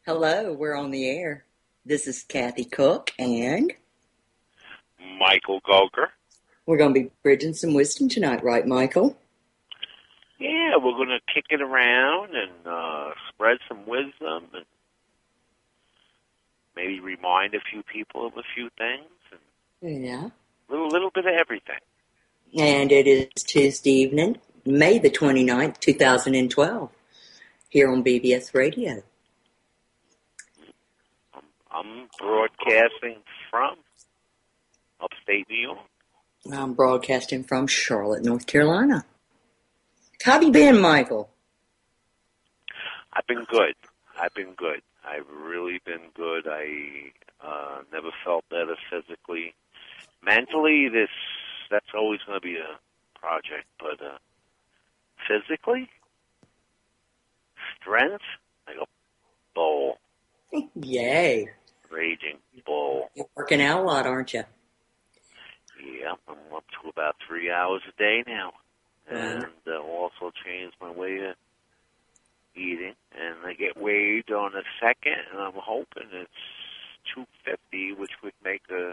Hello, we're on the air. This is Kathy Cook, and Michael Goker. we're going to be bridging some wisdom tonight, right, Michael? Yeah, we're going to kick it around and spread some wisdom and maybe remind a few people of a few things. And Yeah. a little bit of everything. And it is Tuesday evening, May the 29th, 2012, here on BBS Radio. I'm broadcasting from upstate New York. I'm broadcasting from Charlotte, North Carolina. How have you been, Michael? I've been good. I've really been good. I never felt better physically. Mentally, that's always going to be a project, but physically, strength, like a bull. Yay. Raging bull. You're working out a lot, aren't you? Yeah, I'm up to about 3 hours a day now. Wow. And also changed my way of eating. And I get weighed on the 2nd, and I'm hoping it's 250, which would make a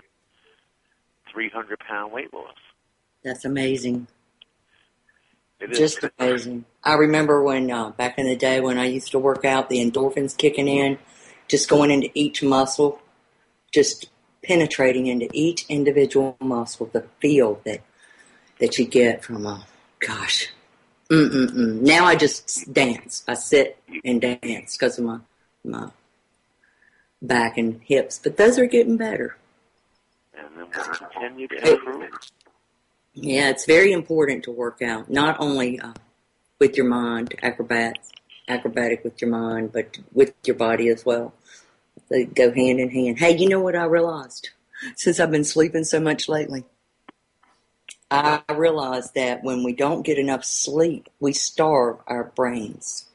300-pound weight loss. That's amazing. It is. Just amazing. I remember when, back in the day when I used to work out, the endorphins kicking in, just going into each muscle, just penetrating into each individual muscle, the feel that you get from gosh. Now I just dance. I sit and dance because of my back and hips. But those are getting better. And then we'll continue to improve. Yeah, it's very important to work out, not only with your mind, acrobatic with your mind, but with your body as well. They go hand in hand. Hey, you know what I realized? Since I've been sleeping so much lately, I realized that when we don't get enough sleep, we starve our brains.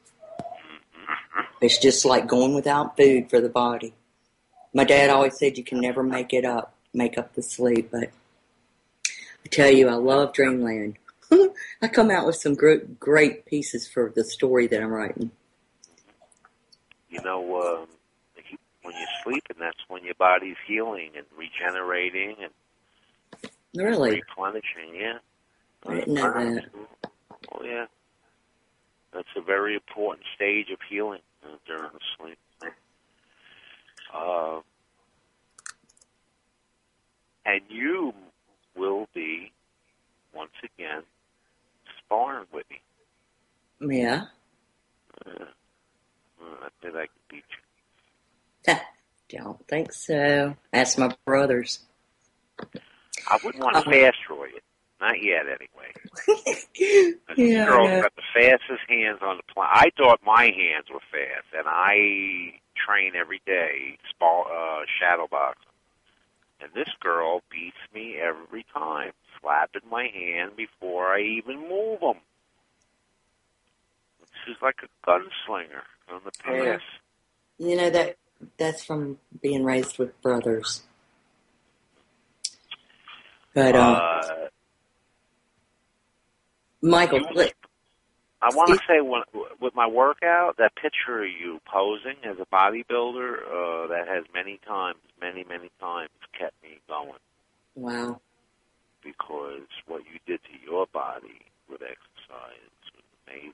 It's just like going without food for the body. My dad always said you can never make up the sleep, but I tell you, I love Dreamland. I come out with some great pieces for the story that I'm writing. You know, when you're sleeping, that's when your body's healing and regenerating and Really? replenishing, yeah. I didn't know that. Oh, yeah. That's a very important stage of healing during the sleep. And you will be, once again, sparring with me. Yeah? I bet I could beat you. Don't think so. Ask my brothers. I wouldn't want to fast-draw you. Not yet, anyway. Yeah, Girl's got the fastest hands on the planet. I thought my hands were fast, and I train every day, shadow boxing. And this girl beats me every time, slapping my hand before I even move them. She's like a gunslinger from the past. You know, that's from being raised with brothers. But, Michael, I want to say, with my workout, that picture of you posing as a bodybuilder, that has many times kept me going. Wow. Because what you did to your body with exercise was amazing.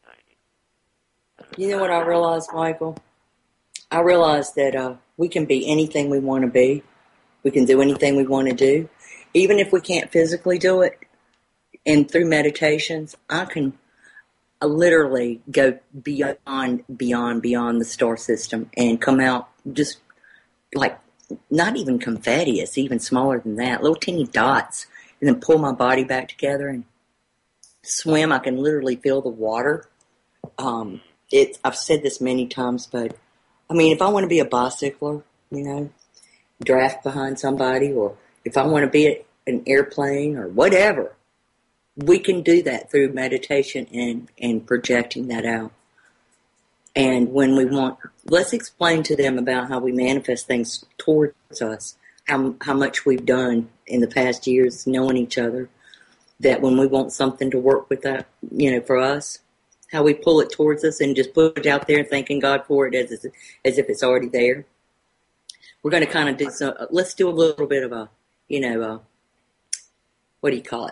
You know what I realized, Michael? I realized that we can be anything we want to be. We can do anything we want to do. Even if we can't physically do it, and through meditations, I literally go beyond the star system and come out just like not even confetti. It's even smaller than that, little teeny dots, and then pull my body back together and swim. I can literally feel the water. I've said this many times, but I mean, if I want to be a bicycler, draft behind somebody, or if I want to be an airplane or whatever, we can do that through meditation and projecting that out. And when we let's explain to them about how we manifest things towards us, how much we've done in the past years knowing each other, that when we want something to work with that, for us, How we pull it towards us and just put it out there, thanking God for it as if it's already there. We're going to kind of do some. Let's do a little bit of a, what do you call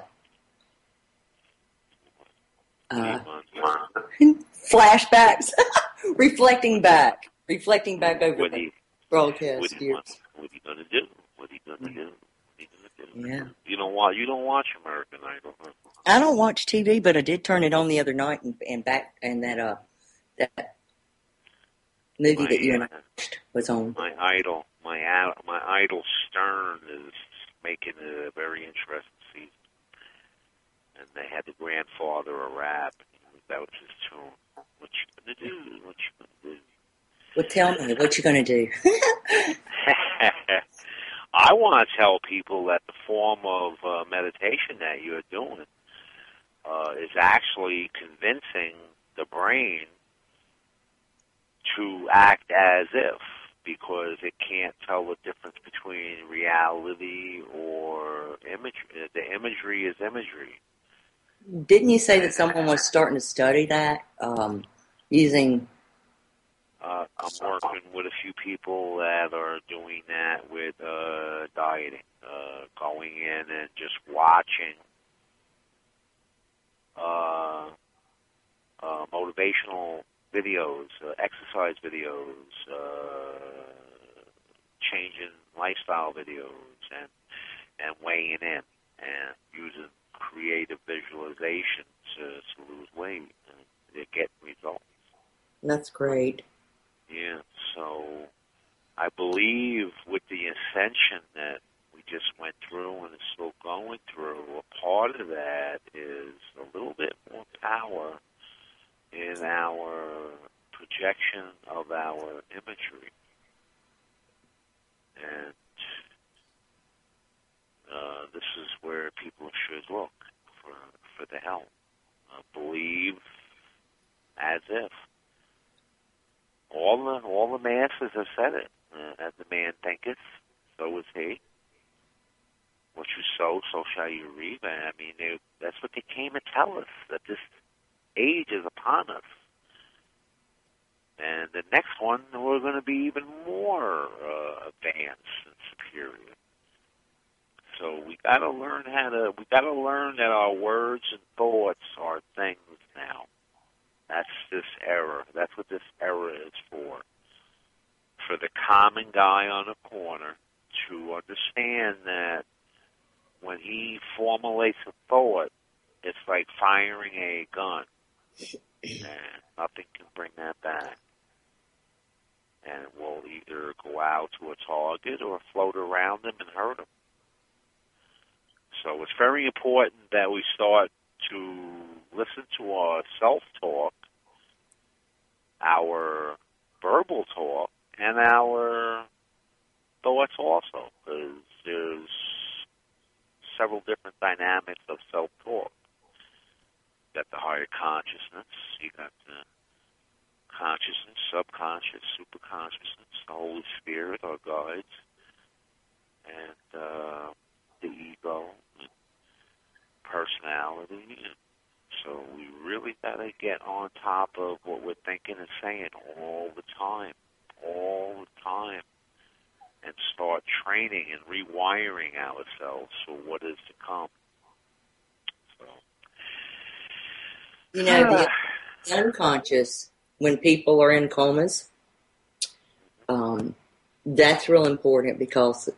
it? Flashbacks, reflecting back over the broadcast. What are you going to do? What are you going to do? Yeah. You don't watch American Idol, huh? I don't watch TV, but I did turn it on the other night and that movie that you and I watched was on. My idol Stern is making it a very interesting season, and they had the grandfather a rap. That was his tune. What you gonna do? What you gonna do? Well, tell me what you gonna do. I want to tell people that the form of meditation that you're doing is actually convincing the brain to act as if, because it can't tell the difference between reality or imagery. The imagery is imagery. Didn't you say that someone was starting to study that using? I'm working with a few people that are doing that with dieting, going in and just watching motivational videos, exercise videos, changing lifestyle videos, and weighing in and using creative visualization to lose weight and to get results. That's great. Yeah, so I believe with the ascension that we just went through and is still going through, a part of that is a little bit more power in our projection of our imagery. And this is where people should look for the help. Believe as if. All the masters have said it. As a man thinketh, so is he. What you sow, so shall you reap. I mean, that's what they came to tell us, that this age is upon us. And the next one, we're going to be even more advanced and superior. So we got to learn that our words and thoughts are things now. That's this era. That's what this era is for. For the common guy on the corner to understand that when he formulates a thought, it's like firing a gun. And nothing can bring that back. And it will either go out to a target or float around him and hurt him. So it's very important that we start to listen to our self-talk, our verbal talk, and our thoughts also, because there's several different dynamics of self-talk. You got the higher consciousness, you got the consciousness, subconscious, superconsciousness, the Holy Spirit, our guides, and the ego, and personality. And so we really got to get on top of what we're thinking and saying all the time, and start training and rewiring ourselves for what is to come. So, the unconscious, when people are in comas, that's real important, because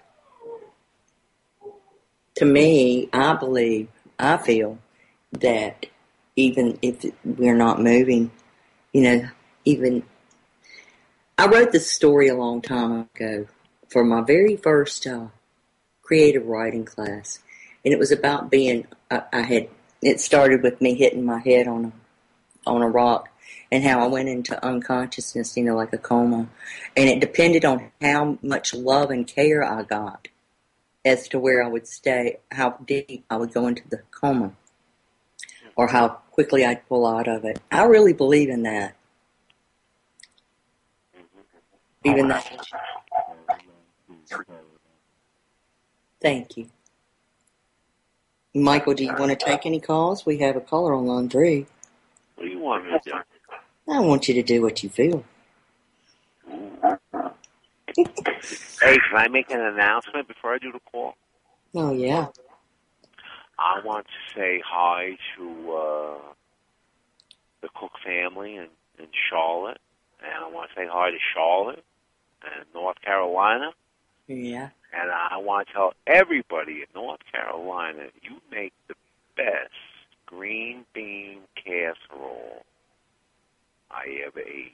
to me, I feel that even if we're not moving, even I wrote this story a long time ago for my very first creative writing class, and it was about being. It started with me hitting my head on a rock, and how I went into unconsciousness, like a coma, and it depended on how much love and care I got as to where I would stay, how deep I would go into the coma, or how quickly I'd pull out of it. I really believe in that. Even that. Thank you. Michael, do you want to take any calls? We have a caller on line 3. What do you want me to do? I want you to do what you feel. Hey, can I make an announcement before I do the call? Oh, yeah. I want to say hi to the Cook family in Charlotte, and I want to say hi to Charlotte and North Carolina, Yeah. and I want to tell everybody in North Carolina, you make the best green bean casserole I ever ate.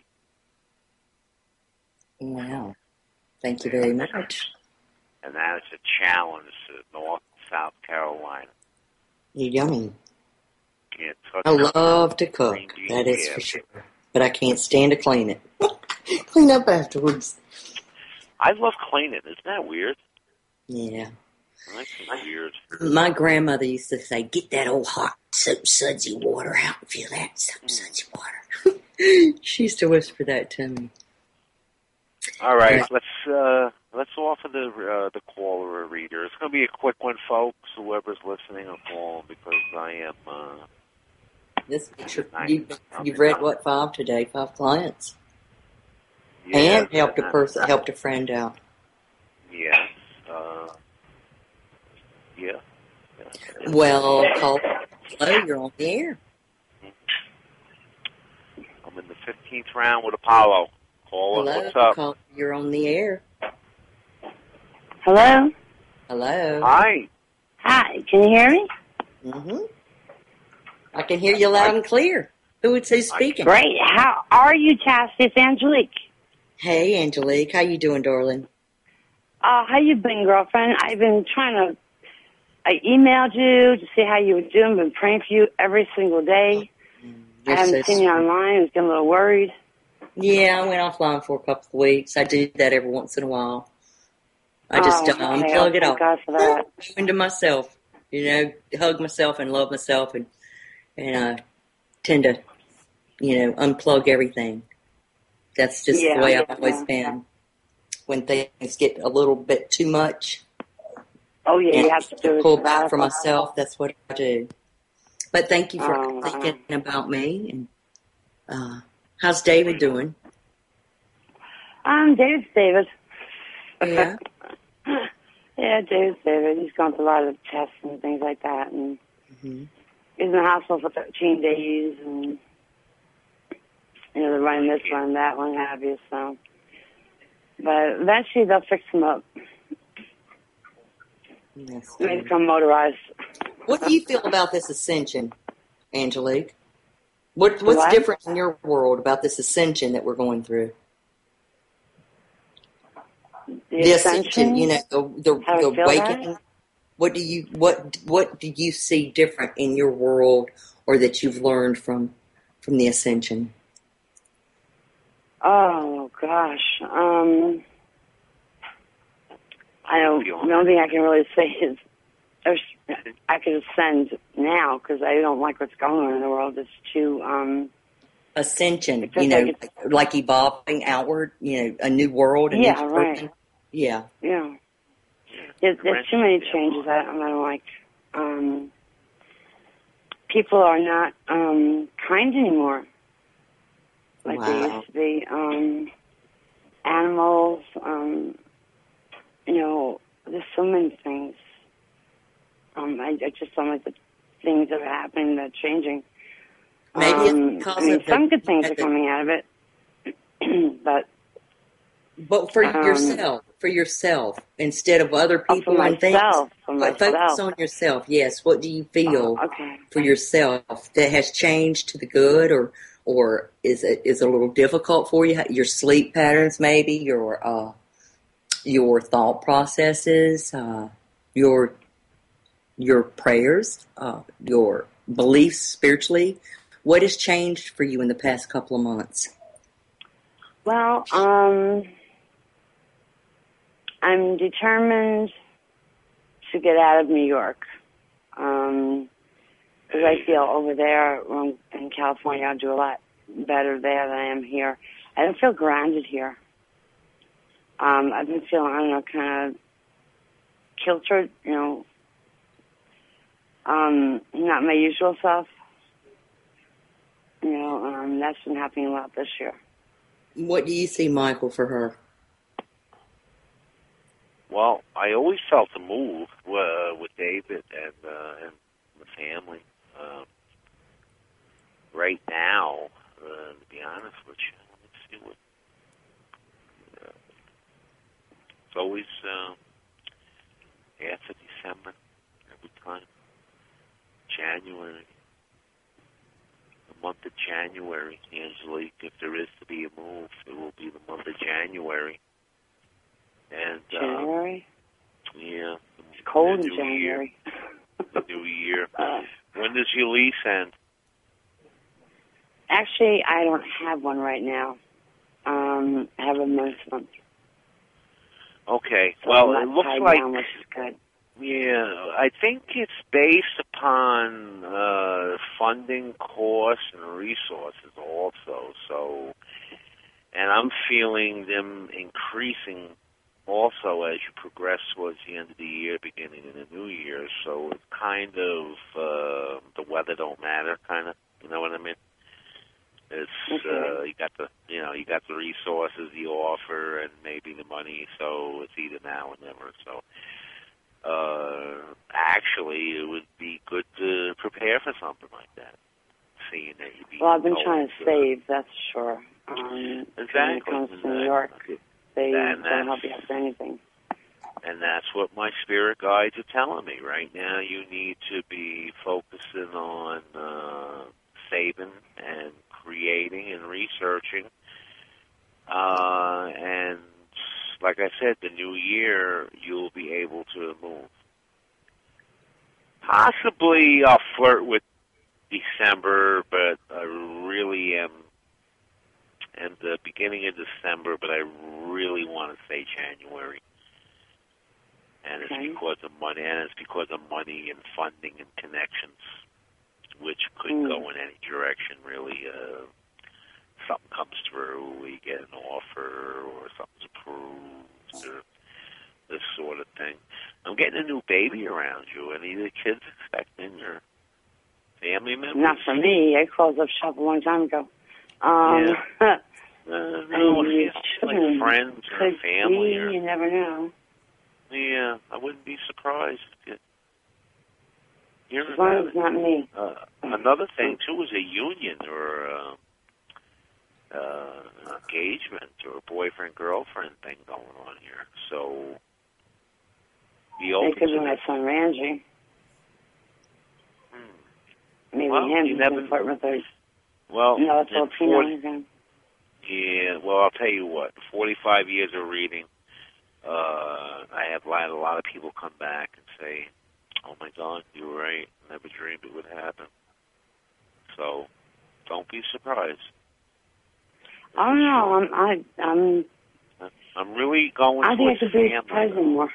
Wow. Thank you very much. And that is a challenge to North and South Carolina. You're yummy. Can't touch I love to cook, green bean that is for casserole. sure. But I can't stand to clean it. Clean up afterwards. I love cleaning. Isn't that weird? Yeah. That's weird. My grandmother used to say, get that old hot soap sudsy water out and feel that soap sudsy water. She used to whisper that to me. All right, let's offer the caller a reader. It's going to be a quick one, folks. Whoever's listening, will call because I am. You've read what, 5 today? 5 clients, Yeah, and helped a friend out. Yes. Yeah. Well, call. Hello, you're on the air. I'm in the 15th round with Apollo. Caller, Hello, what's up? Call, you're on the air. Hello? Hello. Hi. Hi, can you hear me? Mm-hmm. I can hear you loud and clear. Who's speaking? Great. How are you, Chastity? It's Angelique. Hey, Angelique. How you doing, darling? How you been, girlfriend? I've been I emailed you to see how you were doing. Been praying for you every single day. You're I haven't seen you online. I was getting a little worried. Yeah, I went offline for a couple of weeks. I do that every once in a while. I just unplug it all. Thank God for that. Into myself, hug myself and love myself, and I tend to, unplug everything. That's just the way I've always been. When things get a little bit too much, you have to pull back for myself. That's what I do. But thank you for thinking about me. And how's David doing? David's David. Yeah. Yeah, David's David. He's gone through a lot of tests and things like that, and he's in the hospital for 13 days, and they're running this, running that, what have you. So, but eventually they'll fix him up. Yes. They become motorized. What do you feel about this ascension, Angelique? What's different in your world about this ascension that we're going through? The ascension, the awakening. What do you see different in your world, or that you've learned from the ascension? Oh gosh, I don't. The only thing I can really say is I could ascend now because I don't like what's going on in the world. It's too ascension, like evolving outward. A new world. A new person. Yeah. Yeah. There's too many changes I don't like. People are not kind anymore like they used to be. Animals, there's so many things. I just don't like the things that are happening, that are changing. Maybe it's because some good things are coming out of it, but for yourself, instead of other people and things. Focus on yourself. Yes. What do you feel for yourself that has changed to the good, or is it a little difficult for you? Your sleep patterns, maybe your thought processes, your prayers, your beliefs spiritually. What has changed for you in the past couple of months? Well, I'm determined to get out of New York. Because I feel over there in California, I'll do a lot better there than I am here. I don't feel grounded here. I've been feeling, kind of kiltered, not my usual self. That's been happening a lot this year. What do you see, Michael, for her? Well, I always felt the move with David and the family. Right now, to be honest with you, let's see what. It's always after December, every time. January. The month of January, Angelique, if there is to be a move, it will be the month of January. And January? Yeah. It's cold in January. The new year. When does your lease end? Actually, I don't have one right now. I have a month. Okay. So well, it looks like down, which is good. Yeah, I think it's based upon funding costs and resources also. So, and I'm feeling them increasing also as you progress towards the end of the year, beginning of the new year. So it's kind of the weather don't matter, kind of. You know what I mean? It's you got the resources, the offer, and maybe the money. So it's either now or never. So. Actually, it would be good to prepare for something like that. Seeing that you be. Well, I've been trying to save, that's sure. Exactly. When it comes to New York, they don't help you out for anything. And that's what my spirit guides are telling me. Right now, you need to be focusing on saving and creating and researching. And like I said, the new year, you'll be able to move. Possibly I'll flirt with December, but I really am, and the beginning of December, but I really want to say January. And it's because of money, and funding and connections, which could go in any direction, really. Something comes through, we get an offer, or something's approved, or this sort of thing. I'm getting a new baby around you. Any of the kids expecting, or family members? Not for me. I closed up shop a long time ago. No, you like friends or family. You never know. Yeah, I wouldn't be surprised. As long as it's not me. Another thing, too, is a union or an engagement or a boyfriend-girlfriend thing going on here. So, be open it could to be my son, Ranji. Maybe him. He's been flirting with her. Well, no, it's Filipino again. Yeah, well, I'll tell you what. 45 years of reading, I have had a lot of people come back and say, "Oh my God, you were right. Never dreamed it would happen." So, don't be surprised. I don't know. I'm really going. I think I could be surprising more.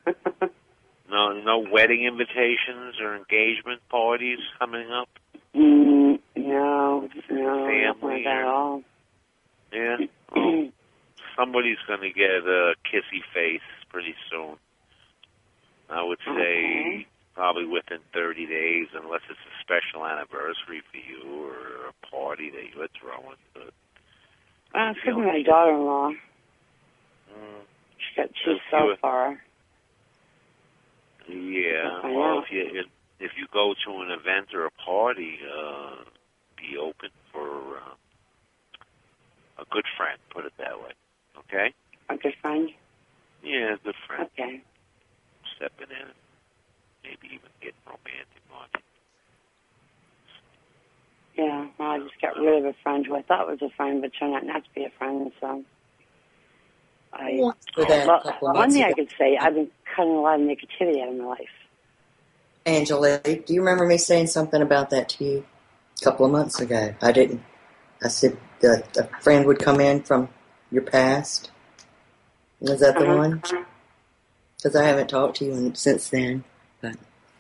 No wedding invitations or engagement parties coming up. No, nothing like that at all. Yeah. Well, somebody's going to get a kissy face pretty soon. I would say probably within 30 days, unless it's a special anniversary for you or a party that you're throwing. It could be my daughter-in-law. She's so far. Yeah. Well, if you go to an event or a party, be open for a good friend. Put it that way. Okay. A good friend. Yeah, a good friend. Okay. Stepping in, maybe even getting romantic on it. Yeah, well, I just got rid of a friend who I thought was a friend, but turned out not to be a friend, so... One thing I could say, I've been cutting a lot of negativity out of my life. Angelique, do you remember me saying something about that to you a couple of months ago? I didn't. I said that a friend would come in from your past. Was that the one? Because I haven't talked to you since then. But.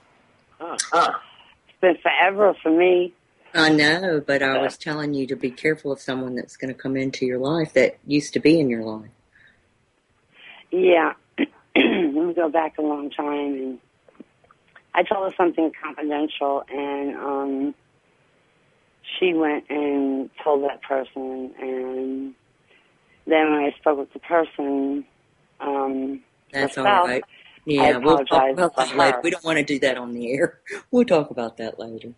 It's been forever for me. I know, but I was telling you to be careful of someone that's going to come into your life that used to be in your life. Yeah. We go back a long time, and I told her something confidential, and she went and told that person, and then when I spoke with the person, That's all herself, right. I Yeah, we'll talk apologized about to that later. her. We don't want to do that on the air. We'll talk about that later.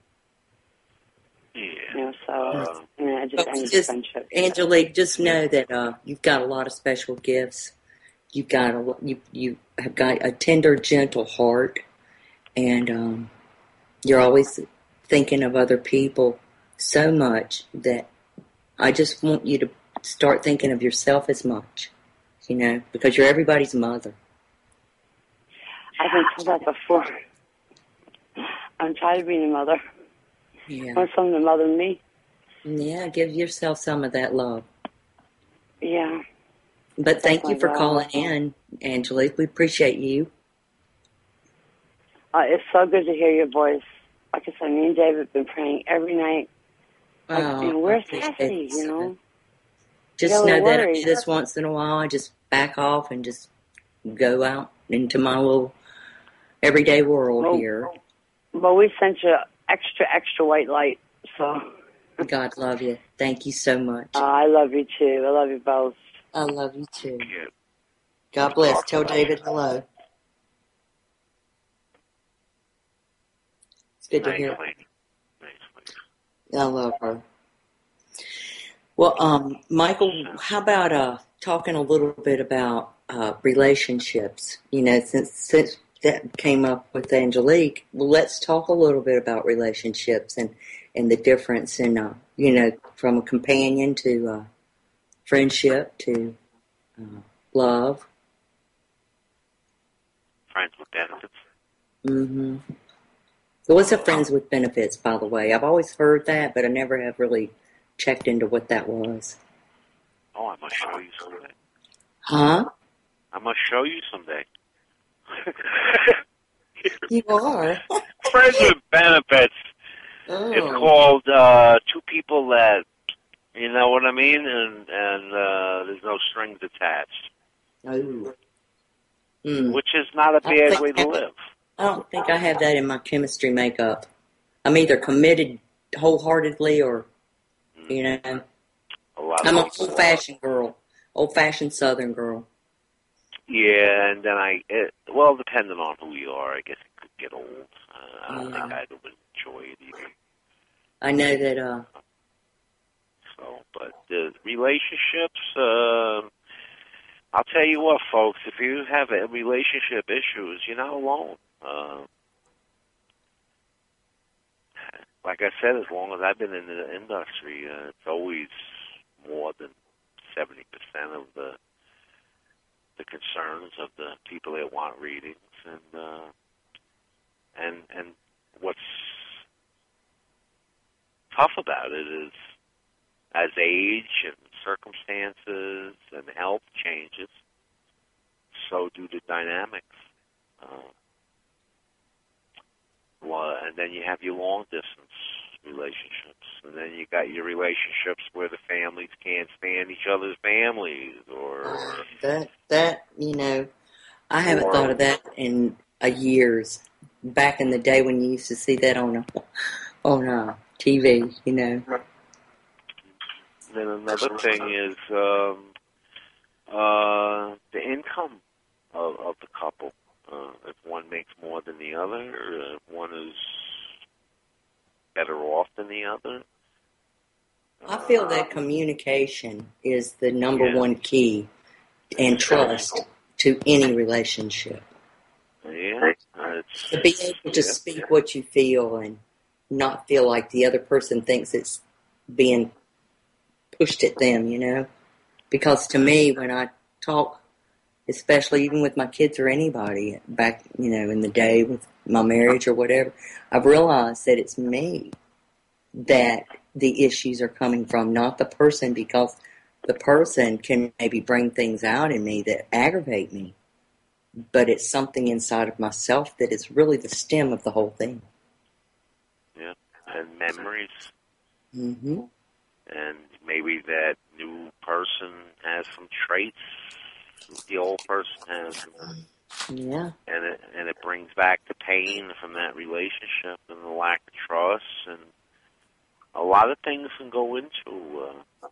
Yeah. So I just But ended the friendship. Angelique, just know that you've got a lot of special gifts. You've got you have got a tender, gentle heart, and you're always thinking of other people so much that I just want you to start thinking of yourself as much, because you're everybody's mother. I've been told that before. I'm tired of being a mother. Yeah. I want someone to mother me. Yeah, give yourself some of that love. Yeah. But thank you for calling in, Angelique. We appreciate you. It's so good to hear your voice. Like I said, me and David have been praying every night. Where's Cassie, Just know that I do this once in a while. I just back off and just go out into my little everyday world here. Well, we sent you extra white light, so. God love you. Thank you so much. I love you, too. I love you both. I love you, too. God bless. Tell David hello. It's good to hear. I love her. Well, Michael, how about talking a little bit about relationships? Since that came up with Angelique, well, let's talk a little bit about relationships and the difference in, from a companion to friendship to love. Friends with benefits. Mm-hmm. What's a friends with benefits, by the way? I've always heard that, but I never have really checked into what that was. Oh, I must show you someday. Huh? I must show you someday. You are. Friends with benefits. Oh. It's called two people that, you know what I mean, and there's no strings attached. Oh. Which is not a bad way to live. I don't think I have that in my chemistry makeup. I'm either committed wholeheartedly or, I'm an old-fashioned girl, old-fashioned Southern girl. Yeah, and then depending on who you are, I guess it could get old. I don't think I'd enjoy it either. I know that. But the relationships, I'll tell you what, folks, if you have relationship issues, you're not alone. Like I said, as long as I've been in the industry, it's always more than 70% of the concerns of the people that want readings, and what's tough about it is, as age and circumstances and health changes, so do the dynamics. And then you have your long-distance relationships, and then you got your relationships where the families can't stand each other's families, or I haven't thought of that in years. Back in the day when you used to see that on TV, Then another thing is the income of the couple. If one makes more than the other, or if one is better off than the other. I feel that communication is the number one key and trust to any relationship. Yeah. To be able to speak what you feel and not feel like the other person thinks it's being pushed at them, Because to me, when I talk, especially even with my kids or anybody back, in the day with my marriage or whatever, I've realized that it's me that the issues are coming from, not the person, because the person can maybe bring things out in me that aggravate me, but it's something inside of myself that is really the stem of the whole thing. Yeah, and memories. Mm-hmm. And maybe that new person has some traits the old person has. Yeah. And it brings back the pain from that relationship and the lack of trust, and a lot of things can go into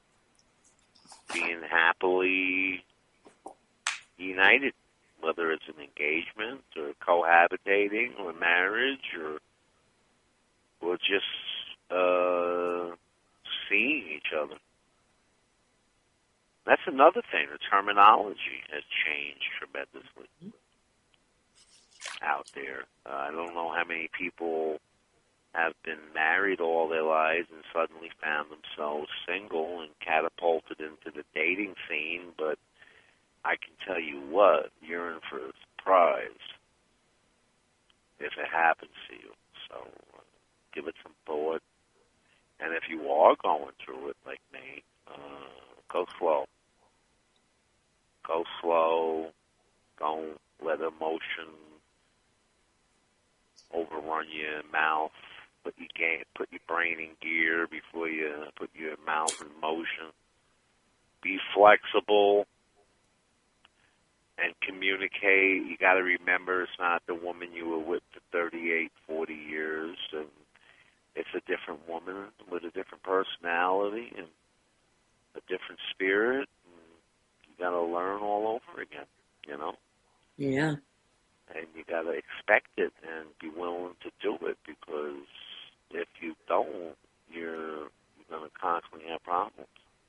being happily united, whether it's an engagement or cohabitating or marriage or just seeing each other. That's another thing. The terminology has changed tremendously out there. I don't know how many people have been married all their lives and suddenly found themselves single and catapulted into the dating scene, but I can tell you what, you're in for a surprise if it happens to you. So give it some thought. And if you are going through it like me, go slow. Go slow. Don't let emotion overrun your mouth. Put your brain in gear before you put your mouth in motion. Be flexible and communicate. You got to remember it's not the woman you were with for 38, 40 years, and it's a different woman with a different personality and a different spirit. And you got to learn all over again, you know? Yeah. And you got to expect it and be willing to do it, because if you don't, you're going to constantly have problems.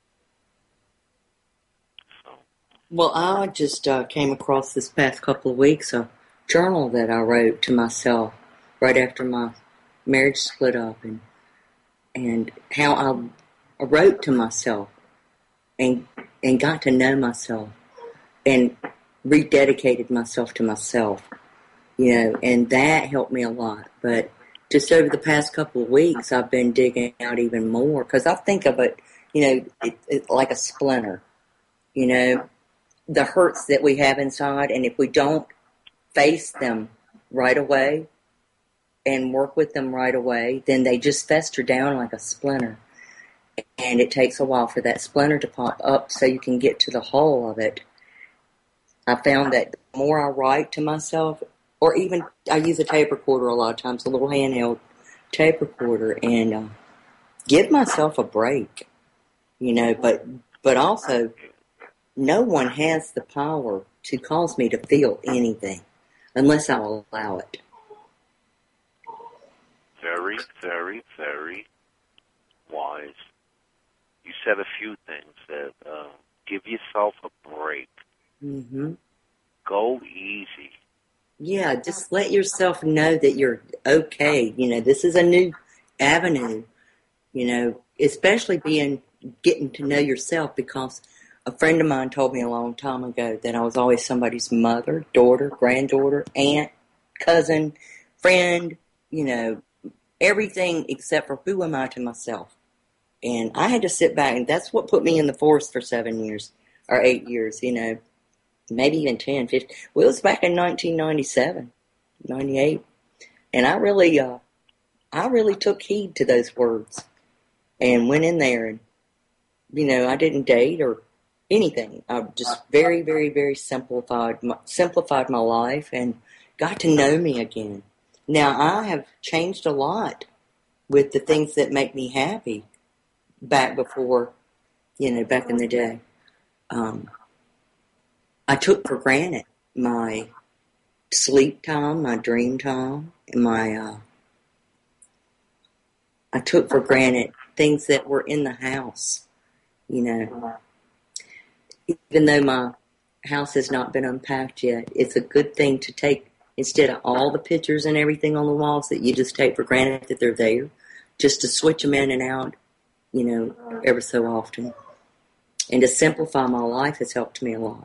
So. Well, I just came across this past couple of weeks a journal that I wrote to myself right after my marriage split up, and how I wrote to myself and got to know myself and rededicated myself to myself, you know, and that helped me a lot. But just over the past couple of weeks, I've been digging out even more, because I think of it, you know, it like a splinter, you know, the hurts that we have inside, and if we don't face them right away and work with them right away, then they just fester down like a splinter. And it takes a while for that splinter to pop up so you can get to the whole of it. I found that the more I write to myself, or even I use a tape recorder a lot of times, a little handheld tape recorder, and give myself a break, you know, but also no one has the power to cause me to feel anything unless I'll allow it. Very, very, very wise. You said a few things that give yourself a break. Mm-hmm. Go easy. Yeah, just let yourself know that you're okay. You know, this is a new avenue, you know, especially getting to know yourself, because a friend of mine told me a long time ago that I was always somebody's mother, daughter, granddaughter, aunt, cousin, friend, you know, everything except for who am I to myself. And I had to sit back, and that's what put me in the forest for 7 years or 8 years, you know, maybe even 10, 15. Well, it was back in 1997, 98. And I really took heed to those words and went in there, and, you know, I didn't date or anything. I just very, very, very simplified my life and got to know me again. Now, I have changed a lot with the things that make me happy back before, you know, back in the day. I took for granted my sleep time, my dream time, and I took for granted things that were in the house, you know. Even though my house has not been unpacked yet, it's a good thing to take, instead of all the pictures and everything on the walls that you just take for granted that they're there, just to switch them in and out, you know, ever so often. And to simplify my life has helped me a lot.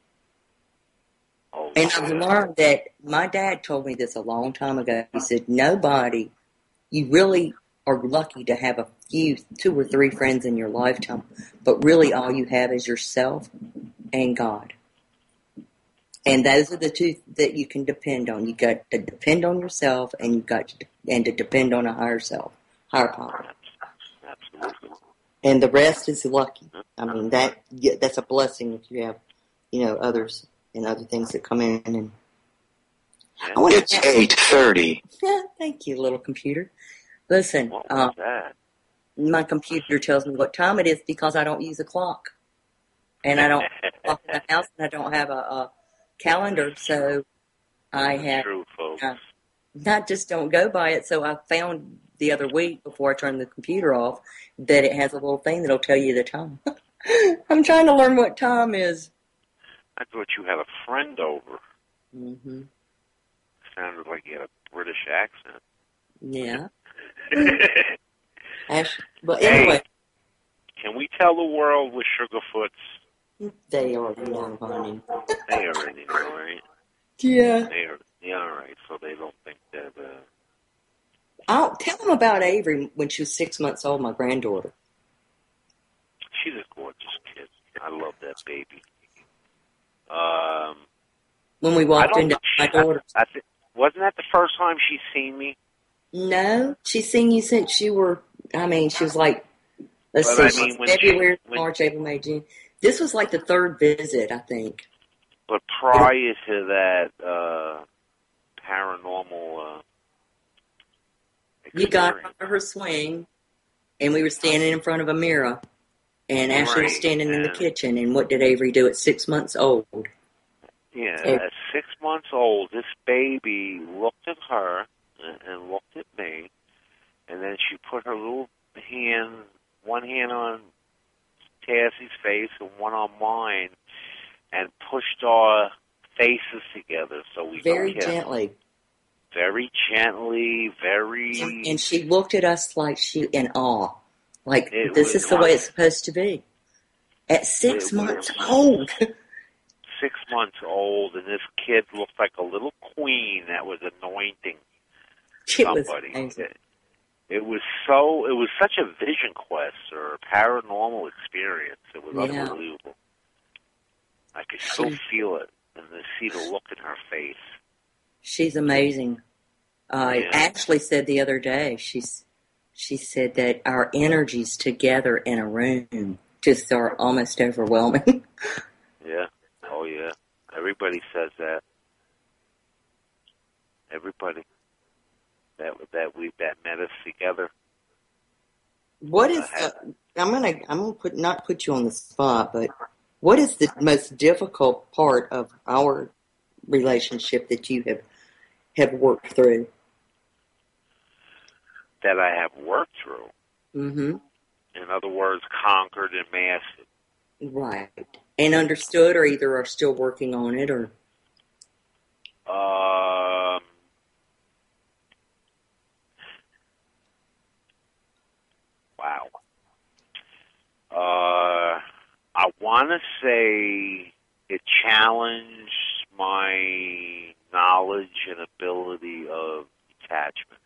And I've learned that, my dad told me this a long time ago. He said, you really are lucky to have a few, 2 or 3 friends in your lifetime, but really all you have is yourself and God. And those are the two that you can depend on. You got to depend on yourself, and you got to depend on a higher self, higher power. Absolutely. And the rest is lucky. I mean, that's a blessing if you have, you know, others and other things that come in. And it's 8:30. Yeah, thank you, little computer. Listen, what was that? My computer tells me what time it is because I don't use a clock. And I don't clock in the house, and I don't have a calendar, so I have true, folks. Not just don't go by it. So I found the other week before I turned the computer off that it has a little thing that'll tell you the time. I'm trying to learn what time is. I thought you had a friend over. Mm-hmm. Sounded like you had a British accent. Yeah. But anyway. Hey, can we tell the world with Sugarfoots? They already know, honey. They already know, right? Yeah. Yeah, all right. So they don't think that... I'll tell them about Avery when she was 6 months old, my granddaughter. She's a gorgeous kid. I love that baby. When we walked into my daughter's. Wasn't that the first time she's seen me? No, she's seen you since she was like, February, March, April, May, June. This was like the third visit, I think. But prior to that paranormal experience. You got her her swing, and we were standing in front of a mirror, and Ashley was standing in the kitchen, and what did Avery do at 6 months old? Yeah, at 6 months old, this baby looked at her and looked at me, and then she put her little hand, one hand on Tassie's face and one on mine, and pushed our faces together so we very could kiss. Gently. Very gently, very... And she looked at us like she in awe. Like, this is the way it's supposed to be. At 6 months old. 6 months old, and this kid looked like a little queen that was anointing somebody. It was such a vision quest or a paranormal experience. It was unbelievable. I could still feel it and see the look in her face. She's amazing. Ashley said the other day, she said that our energies together in a room just are almost overwhelming. Yeah. Oh, yeah. Everybody says that. Everybody that met us together. What is? I'm gonna not put you on the spot, but what is the most difficult part of our relationship that you have worked through? That I have worked through. Mm-hmm. In other words, conquered and mastered. Right. And understood, or either are still working on it, or... Wow. I want to say it challenged my knowledge and ability of detachment.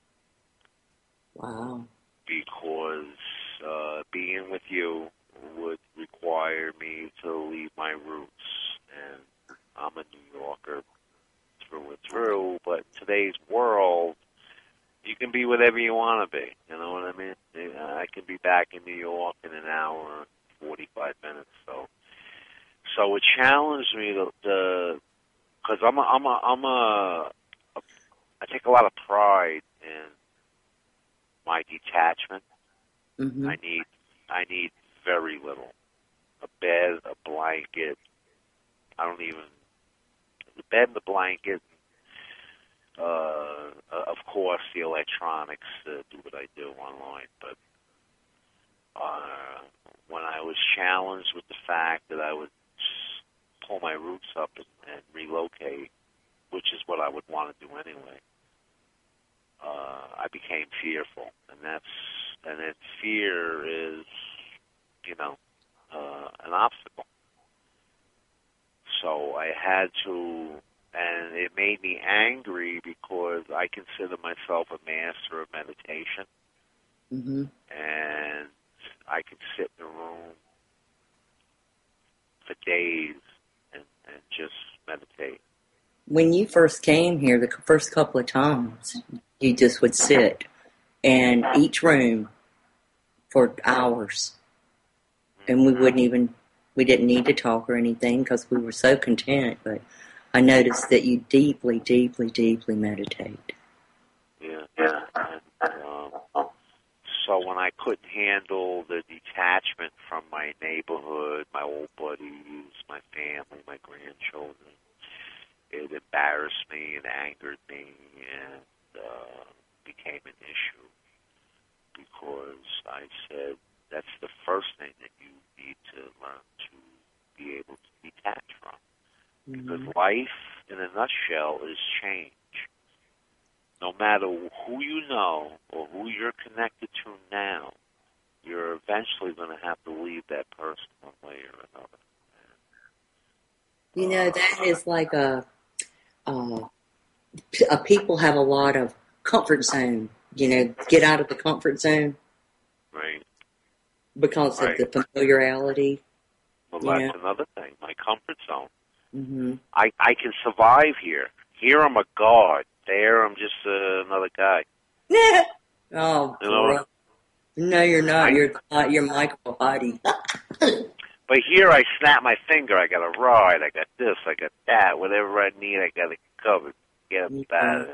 Wow. Because being with you would require me to leave my roots. And I'm a New Yorker through and through, but in today's world, you can be whatever you want to be. You know what I mean? I can be back in New York in an hour and 45 minutes. So it challenged me because I take a lot of pride in my detachment. Mm-hmm. I need very little. A bed, a blanket. The bed and the blanket. Of course, the electronics to do what I do online. But when I was challenged with the fact that I would pull my roots up and relocate, which is what I would want to do anyway, I became fearful, and that fear is, an obstacle. So I had to, and it made me angry because I consider myself a master of meditation, mm-hmm. and I could sit in a room for days and just meditate. When you first came here, the first couple of times, you just would sit in each room for hours. And we didn't need to talk or anything because we were so content. But I noticed that you deeply, deeply, deeply meditate. Yeah. And, So when I couldn't handle the detachment from my neighborhood, my old buddies, my family, my grandchildren, it embarrassed me and angered me and became an issue because I said that's the first thing that you need to learn to be able to detach from. Because life, in a nutshell, is change. No matter who you know or who you're connected to now, you're eventually going to have to leave that person one way or another. You know, that is like people have a lot of comfort zone, you know, get out of the comfort zone. Right. Because of the familiarity. Well, that's another thing, my comfort zone. Mm-hmm. I can survive here. Here I'm a god. There I'm just another guy. Oh, bro. No, you're not. You're Michael Hottie. But here I snap my finger. I got a ride. I got this. I got that. Whatever I need, I got it covered. Get that.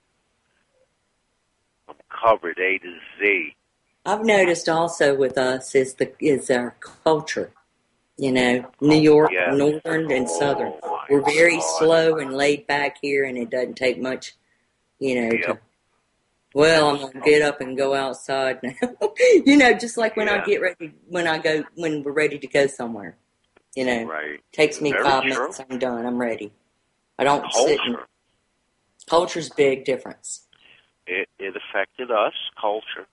I'm covered A to Z. I've noticed also with us is our culture. You know, New York, Northern and Southern. We're very slow and laid back here, and it doesn't take much, you know, to, well, I'm going to get up and go outside now. You know, just like when when we're ready to go somewhere. You know, takes me 5 minutes, I'm done, I'm ready. I don't sit and, culture's big difference. It affected us, culture.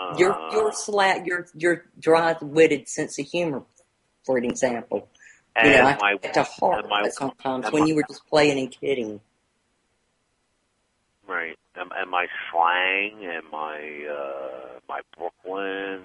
Your dry-witted sense of humor, for an example. You know, I take it to heart sometimes when you were just playing and kidding. Right. And my slang and my Brooklyn,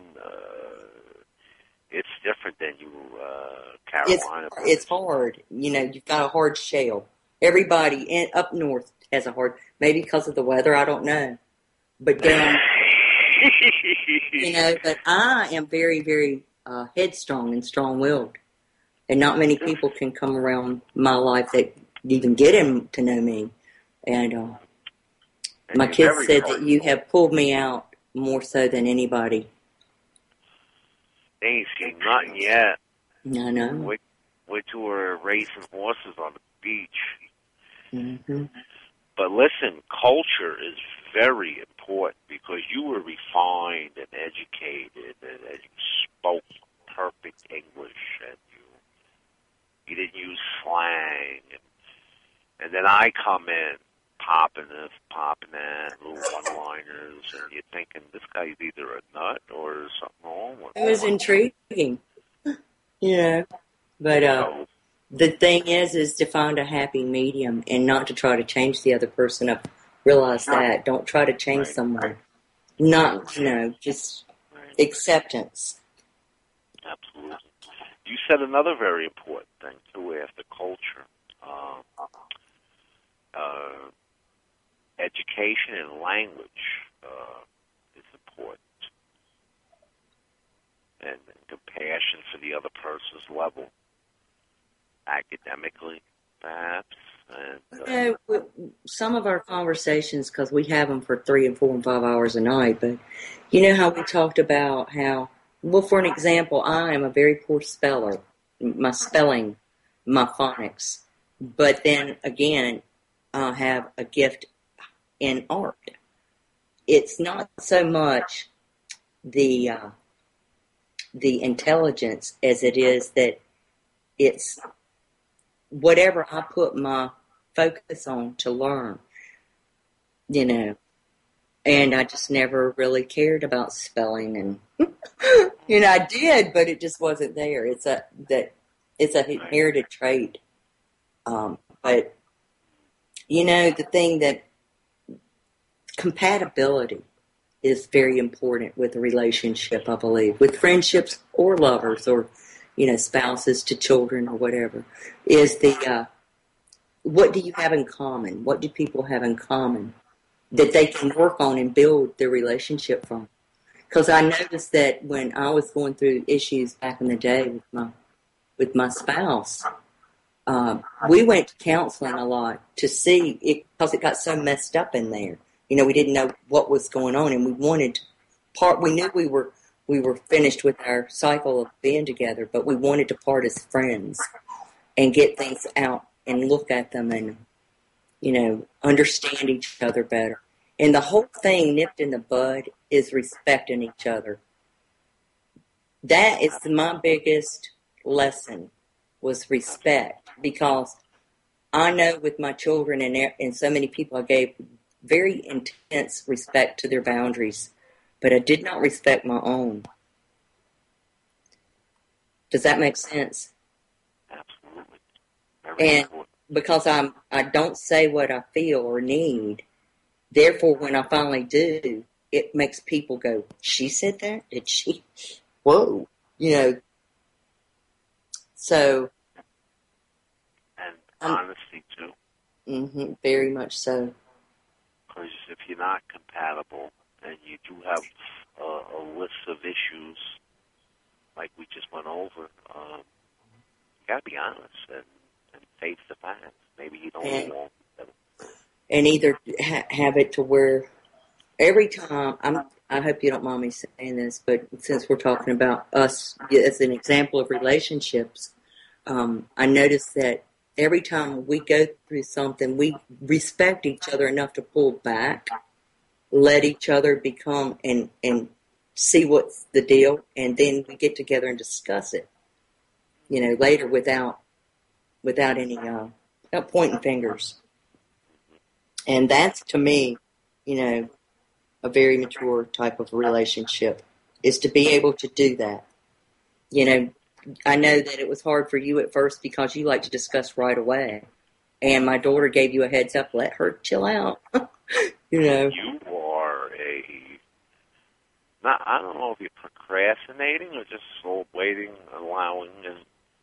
it's different than you, Carolina. It's hard. You know, you've got a hard shell. Everybody up north has a hard, maybe because of the weather, I don't know. But down, you know, but I am very, very headstrong and strong-willed. And not many people can come around my life that even get him to know me. And my kids said that you have pulled me out more so than anybody. They ain't seen nothing yet. I know. Wait till we're racing horses on the beach. Mm-hmm. But listen, culture is very important because you were refined and educated and you spoke perfect English and you didn't use slang. And then I come in popping this, popping that, little one-liners, and you're thinking this guy's either a nut or there's something wrong with him. It was intriguing. You know, but the thing is to find a happy medium and not to try to change the other person. I've realized that. Don't try to change someone. Not, you know, just acceptance. Absolutely. You said another very important thing, too, after culture. Education and language is important. And compassion for the other person's level. Academically, perhaps. And, some of our conversations, because we have them for 3 and 4 and 5 hours a night, but you know how we talked about how, well, for an example, I am a very poor speller. My spelling, my phonics. But then, again, I have a gift in art. It's not so much the intelligence as it is that it's whatever I put my focus on to learn, you know. And I just never really cared about spelling, and you know, I did, but it just wasn't there. It's a inherited trait. But you know, the thing that compatibility is very important with a relationship, I believe, with friendships or lovers or, you know, spouses to children or whatever, is the what do you have in common? What do people have in common that they can work on and build their relationship from? Because I noticed that when I was going through issues back in the day with my spouse, we went to counseling a lot to see it, because it got so messed up in there. You know, we didn't know what was going on, and we wanted We knew we were finished with our cycle of being together, but we wanted to part as friends and get things out and look at them and, understand each other better. And the whole thing nipped in the bud is respecting each other. That is my biggest lesson, was respect, because I know with my children and so many people, I gave very intense respect to their boundaries, but I did not respect my own. Does that make sense? Absolutely. And because I don't say what I feel or need, therefore when I finally do, it makes people go, she said that? Did she? Whoa. So. And honesty, too. Mm-hmm, very much so. Because if you're not compatible and you do have a list of issues like we just went over, you got to be honest and face the facts. Maybe you don't belong. And either have it to where every time, I hope you don't mind me saying this, but since we're talking about us as an example of relationships, I notice that every time we go through something, we respect each other enough to pull back, let each other become and see what's the deal, and then we get together and discuss it, later without any pointing fingers. And that's, to me, a very mature type of relationship, is to be able to do that. I know that it was hard for you at first because you like to discuss right away. And my daughter gave you a heads up, let her chill out. You are I don't know if you're procrastinating or just sort of waiting, allowing, and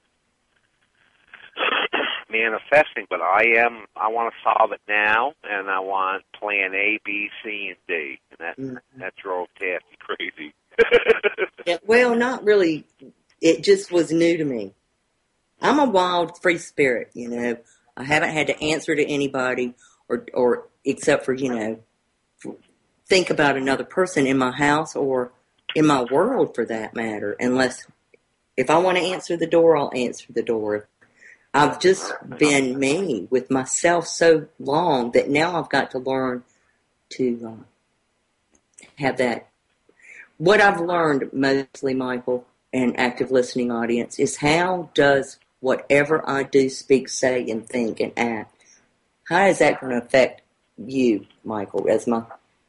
manifesting, but I want to solve it now, and I want plan A, B, C, and D, and that drove Taffy crazy. Yeah, well, not really. It just was new to me. I'm a wild, free spirit, I haven't had to answer to anybody or except for, think about another person in my house or in my world for that matter, unless if I want to answer the door, I'll answer the door. I've just been me with myself so long that now I've got to learn to have that. What I've learned mostly, Michael, and active listening audience, is how does whatever I do, speak, say, and think and act, how is that going to affect you, Michael, as my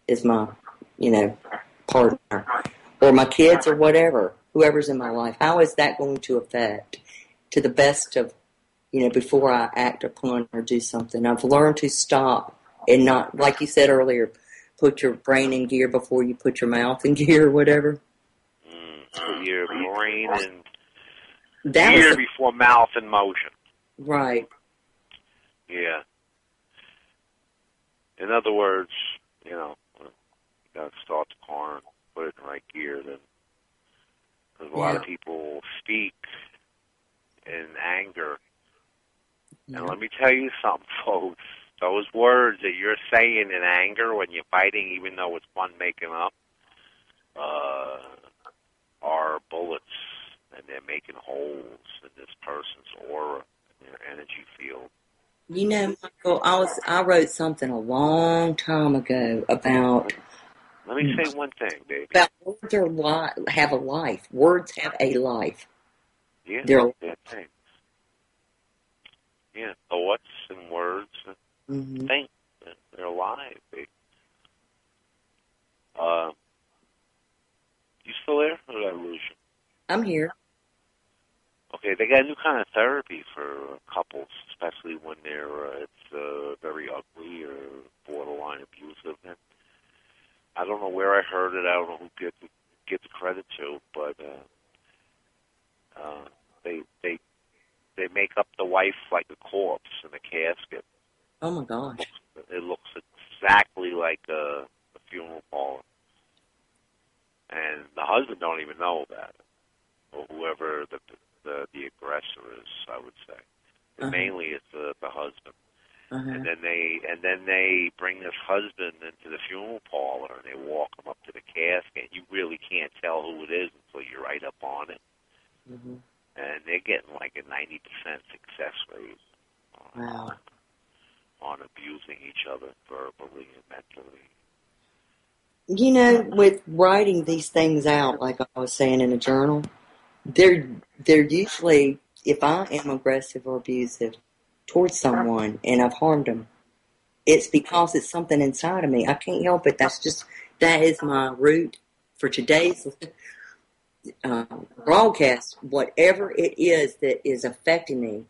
partner, or my kids, or whatever, whoever's in my life? How is that going to affect, to the best of, before I act upon or do something? I've learned to stop and not, like you said earlier, put your brain in gear before you put your mouth in gear or whatever. Put your brain in gear before mouth in motion. Right. Yeah. In other words, you got to start the car and put it in the right gear. Then, because a lot of people speak in anger. And let me tell you something, folks. Those words that you're saying in anger when you're fighting, even though it's fun making up, are bullets, and they're making holes in this person's aura, in their energy field. Michael, I wrote something a long time ago about. Let me say one thing, baby. About words have a life. Words have a life. Yeah, they're things. Yeah, thoughts and words and things. They're alive, baby. You still there, or did I lose you? I'm here. Okay, they got a new kind of therapy for couples, especially when it's very ugly or borderline abusive. And I don't know where I heard it. I don't know who get the credit to, but they make up the wife like a corpse in a casket. Oh my gosh! It looks exactly like a funeral parlor, and the husband don't even know about it, or whoever the aggressor is, I would say. And mainly it's the husband. And then they bring this husband into the funeral parlor and they walk him up to the casket. You really can't tell who it is until you're right up on it. Mm-hmm. And they're getting like a 90% success rate on abusing each other verbally and mentally. You know, with writing these things out, like I was saying in a journal, they're usually, if I am aggressive or abusive towards someone and I've harmed them, it's because it's something inside of me. I can't help it. That is my root for today's broadcast. Whatever it is that is affecting me,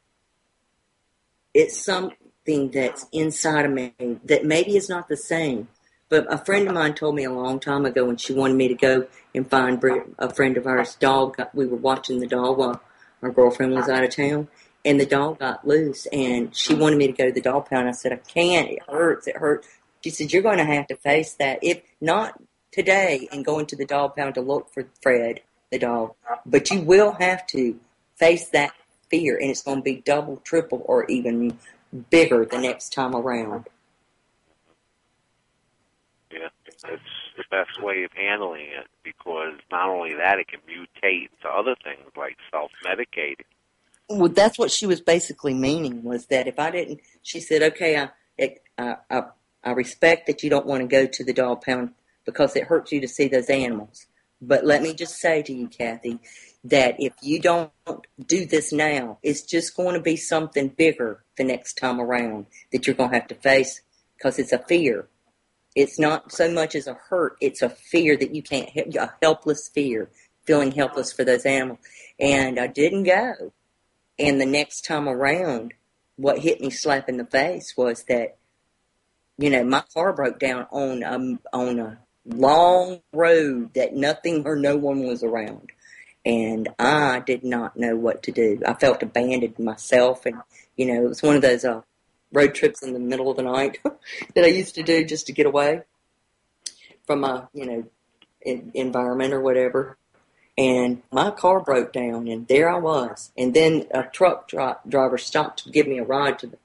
it's something that's inside of me that maybe is not the same. But a friend of mine told me a long time ago when she wanted me to go and find a friend of ours' dog. We were watching the dog while our girlfriend was out of town, and the dog got loose, and she wanted me to go to the dog pound. I said, I can't. It hurts. She said, you're going to have to face that. If not today and go into the dog pound to look for Fred, the dog, but you will have to face that fear, and it's going to be double, triple, or even bigger the next time around. Yeah, it's the best way of handling it, because not only that, it can mutate to other things like self-medicating. Well, that's what she was basically meaning, was that if I didn't, she said, okay, I respect that you don't want to go to the dog pound because it hurts you to see those animals. But let me just say to you, Kathy, that if you don't do this now, it's just going to be something bigger the next time around that you're going to have to face, because it's a fear. It's not so much as a hurt, it's a fear that you can't help, a helpless fear, feeling helpless for those animals. And I didn't go. And the next time around, what hit me slap in the face was that, you know, my car broke down on a long road that nothing or no one was around. And I did not know what to do. I felt abandoned myself. And, you know, it was one of those road trips in the middle of the night that I used to do just to get away from my, you know, environment or whatever. And my car broke down, and there I was. And then a truck driver stopped to give me a ride to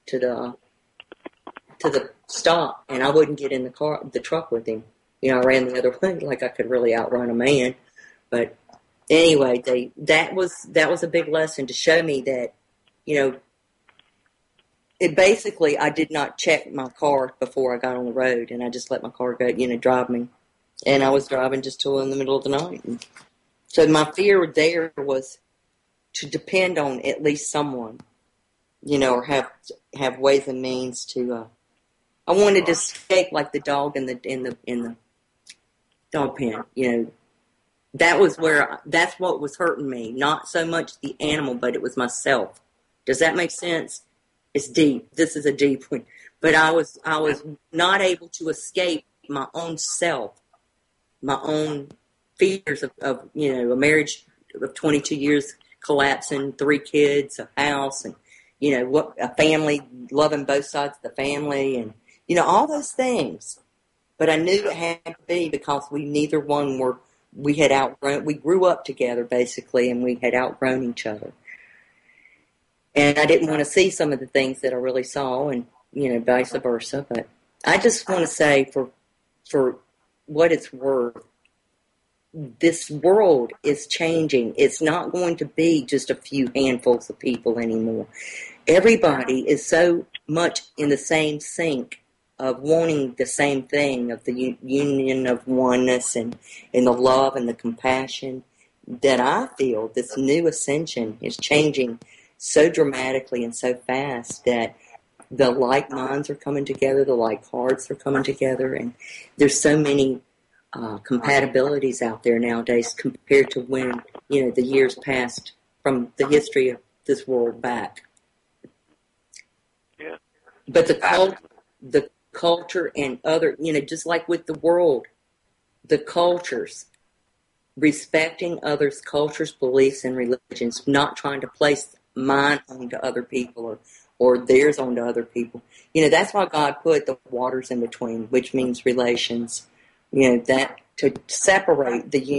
the stop, and I wouldn't get in the truck with him. You know, I ran the other way like I could really outrun a man. But anyway, that was a big lesson to show me that, you know, it basically, I did not check my car before I got on the road, and I just let my car go, you know, drive me. And I was driving just till in the middle of the night. And so my fear there was to depend on at least someone, you know, or have ways and means to. I wanted to escape like the dog in the dog pen. You know, that's what was hurting me. Not so much the animal, but it was myself. Does that make sense? It's deep. This is a deep one. But I was not able to escape my own self, my own fears of you know, a marriage of 22 years collapsing, 3 kids, a house, and, you know, a family, loving both sides of the family, and, you know, all those things. But I knew it had to be because we grew up together basically, and we had outgrown each other. And I didn't want to see some of the things that I really saw, and, you know, vice versa. But I just want to say, for what it's worth, this world is changing. It's not going to be just a few handfuls of people anymore. Everybody is so much in the same sync of wanting the same thing, of the union of oneness and the love and the compassion, that I feel this new ascension is changing so dramatically and so fast that the like minds are coming together, the like hearts are coming together, and there's so many compatibilities out there nowadays compared to when, you know, the years passed from the history of this world back. Yeah. But the culture and other, you know, just like with the world, the cultures, respecting others' cultures, beliefs, and religions, not trying to place mine onto other people or theirs onto other people. You know, that's why God put the waters in between, which means relations. You know, that to separate the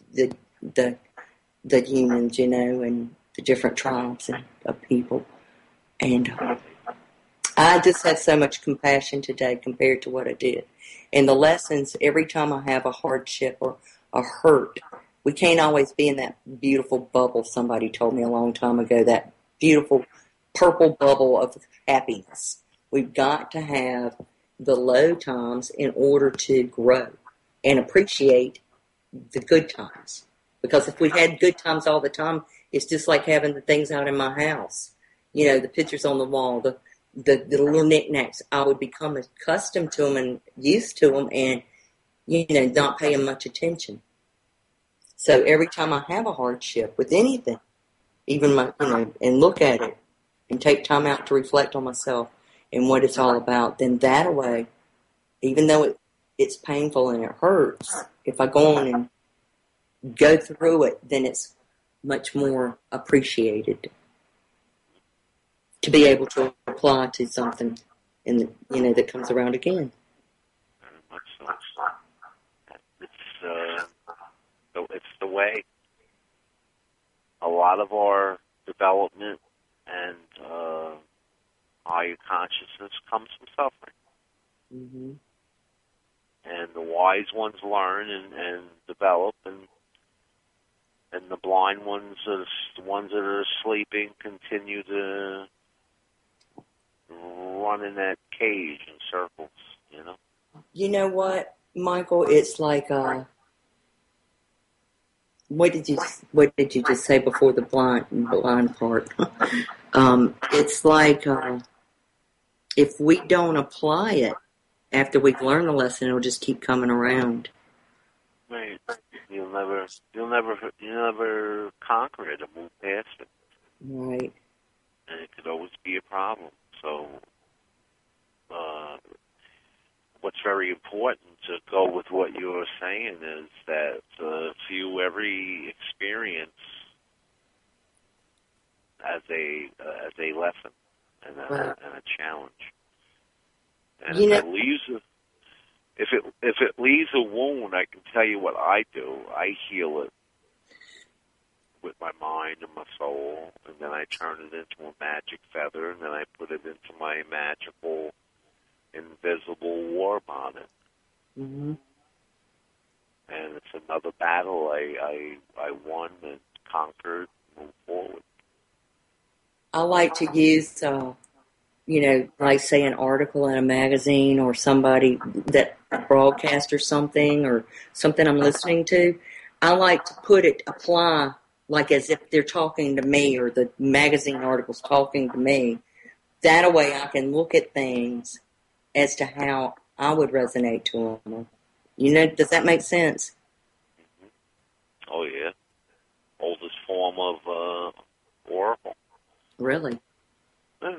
unions, you know, and the different tribes of people. And I just have so much compassion today compared to what I did. And the lessons, every time I have a hardship or a hurt, we can't always be in that beautiful bubble somebody told me a long time ago, that beautiful purple bubble of happiness. We've got to have the low times in order to grow and appreciate the good times. Because if we had good times all the time, it's just like having the things out in my house. You know, the pictures on the wall, the little knickknacks. I would become accustomed to them and used to them and, you know, not paying much attention. So every time I have a hardship with anything, even my, you know, and look at it and take time out to reflect on myself and what it's all about, then that way, even though it's painful and it hurts, if I go on and go through it, then it's much more appreciated to be able to apply to something in the, you know, that comes around again. Very much so. It's the way. A lot of our development and higher consciousness comes from suffering. Mm-hmm. And the wise ones learn and develop, and the blind ones, the ones that are sleeping, continue to run in that cage in circles, you know? You know what, Michael? It's like, what did you just say before the blind part? It's like, if we don't apply it after we've learned the lesson, it'll just keep coming around. Right. You'll never conquer it or move past it. Right. And it could always be a problem. So, what's very important to go with what you were saying is that view every experience as a lesson and a challenge. And you know, if it leaves a wound, I can tell you what I do. I heal it with my mind and my soul, and then I turn it into a magic feather, and then I put it into my magical, invisible war bonnet. mm-hmm. And it's another battle I won and conquered, moved forward. I like to use, you know, like say an article in a magazine or somebody that broadcast or something I'm listening to. I like to apply like as if they're talking to me or the magazine article's talking to me. That way I can look at things as to how I would resonate to them. You know, does that make sense? Mm-hmm. Oh, yeah. Oldest form of oracle. Really? Yeah.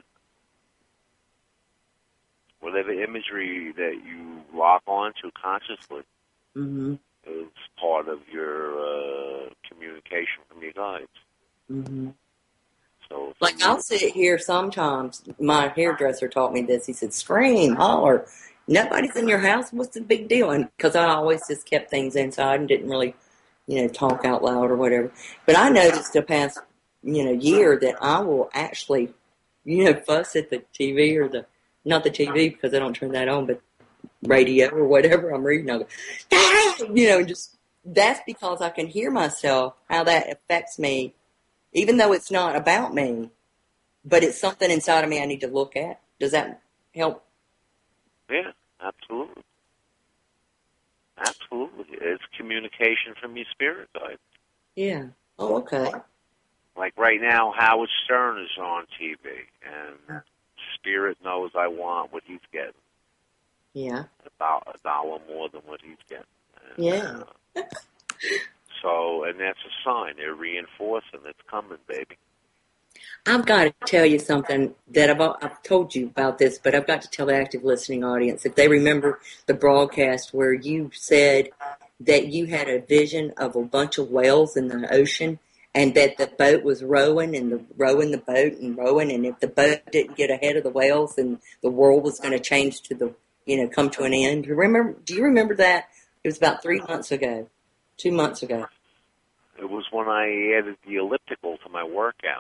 Whatever imagery that you lock onto consciously mm-hmm. is part of your communication from your guides. Mm-hmm. So, like I'll sit here sometimes. My hairdresser taught me this. He said, "Scream, holler. Nobody's in your house. What's the big deal?" And because I always just kept things inside and didn't really, you know, talk out loud or whatever. But I noticed the past, you know, year that I will actually, you know, fuss at the TV or not the TV because I don't turn that on, but radio or whatever I'm reading. I'll go, you know, just that's because I can hear myself, how that affects me, even though it's not about me, but it's something inside of me I need to look at. Does that help? Yeah, absolutely. Absolutely. It's communication from your spirit guide. Yeah. Oh, okay. Like right now, Howard Stern is on TV, and Spirit knows I want what he's getting. Yeah. About $1 more than what he's getting. And, yeah. So, and that's a sign. They're reinforcing it's coming, baby. I've got to tell you something that I've told you about this, but I've got to tell the active listening audience. If they remember the broadcast where you said that you had a vision of a bunch of whales in the ocean and that the boat was rowing and rowing the boat and rowing, and if the boat didn't get ahead of the whales, then the world was going to change to come to an end. Do you remember that? It was about 3 months ago, 2 months ago. It was when I added the elliptical to my workout.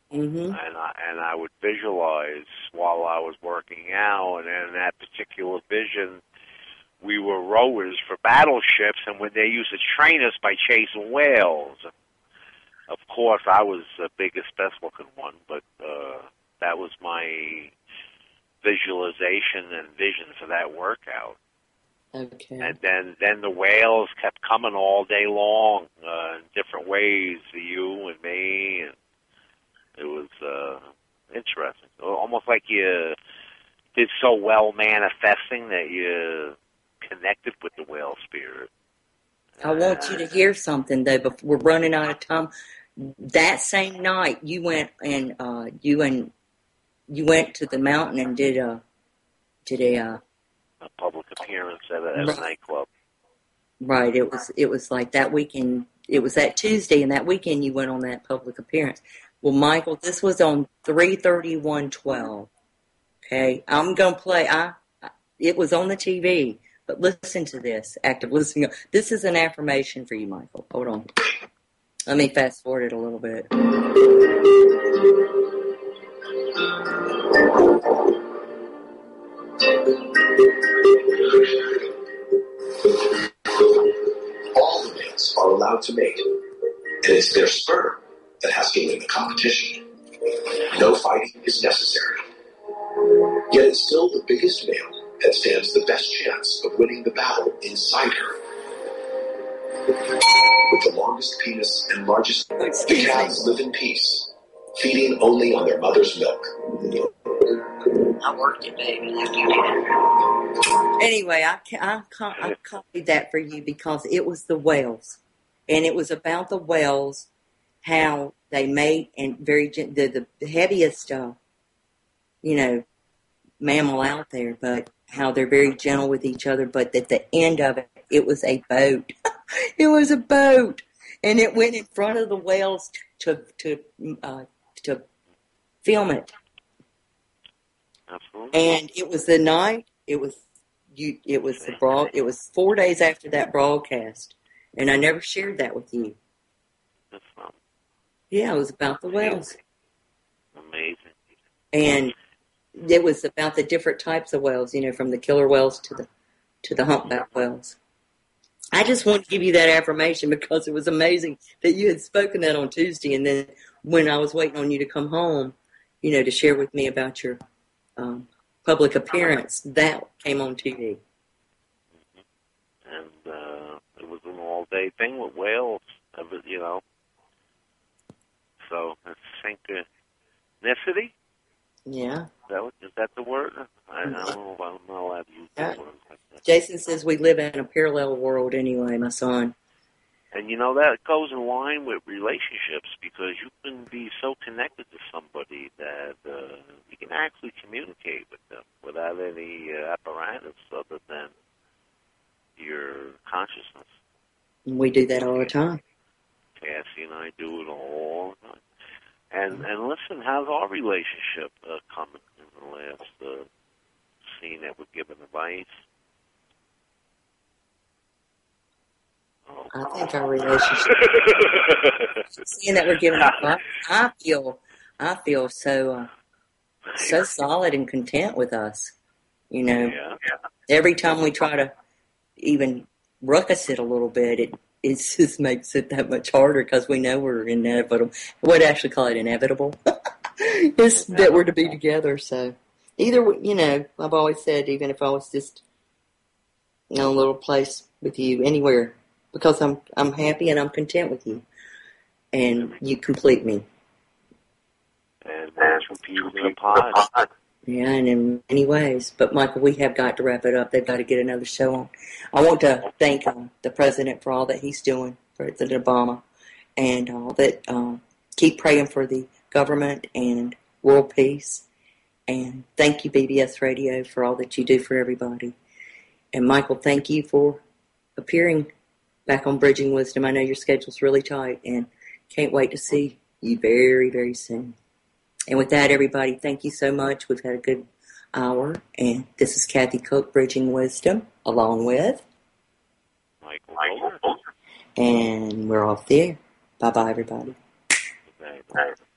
Mm-hmm. And I would visualize while I was working out, and in that particular vision, we were rowers for battleships, and when they used to train us by chasing whales. Of course, I was the biggest, best-looking one, but that was my visualization and vision for that workout. Okay. And then the whales kept coming all day long in different ways to you and me, and it was interesting. Almost like you did so well manifesting that you connected with the whale spirit. I want you to hear something, though, before we're running out of time. That same night, you went you went to the mountain and did a public appearance at a nightclub. Right. It was like that weekend. It was that Tuesday, and that weekend you went on that public appearance. Well, Michael, this was on 3/31/12. Okay, I'm gonna play. It was on the TV, but listen to this. Active listening. This is an affirmation for you, Michael. Hold on. Let me fast forward it a little bit. All the males are allowed to mate, and it's their sperm that has to win the competition. No fighting is necessary. Yet it's still the biggest male that stands the best chance of winning the battle inside her. With the longest penis and largest, the calves live in peace, feeding only on their mother's milk. I worked it, baby. Anyway, I copied that for you because it was the whales, and it was about the whales, how they mate, and the heaviest, mammal out there, but how they're very gentle with each other. But at the end of it, it was a boat. It was a boat, and it went in front of the whales to film it. Absolutely. And it was the night. It was 4 days after that broadcast, and I never shared that with you. That's fun. Yeah, it was about the whales. Amazing. And it was about the different types of whales, from the killer whales to the humpback whales. I just wanted to give you that affirmation because it was amazing that you had spoken that on Tuesday, and then when I was waiting on you to come home, to share with me about your public appearance, that came on TV. And it was an all-day thing with whales, So it's synchronicity. Yeah. Is that the word? I don't know if I'm not allowed to use that word like that. Jason says we live in a parallel world anyway, my son. And that goes in line with relationships because you can be so connected to somebody that you can actually communicate with them without any apparatus other than your consciousness. We do that all the time. Cassie and I do it all the time. And listen, how's our relationship coming in the last scene that we're giving advice? I think our relationship. Seeing that we're giving advice, I feel so solid and content with us. Yeah. Every time we try to even ruckus it a little bit, it just makes it that much harder because we know we're inevitable. We'd actually call it inevitable. It's that we're to be together. So either, I've always said, even if I was just in a little place with you, anywhere, because I'm happy and I'm content with you, and you complete me. And that's repeated in a pod. Yeah, and in many ways. But, Michael, we have got to wrap it up. They've got to get another show on. I want to thank the President for all that he's doing, President Obama, and all that. Keep praying for the government and world peace. And thank you, BBS Radio, for all that you do for everybody. And, Michael, thank you for appearing back on Bridging Wisdom. I know your schedule's really tight, and can't wait to see you very, very soon. And with that, everybody, thank you so much. We've had a good hour. And this is Kathy Cook, Bridging Wisdom, along with Michael. And we're off there. Bye-bye, everybody. Bye.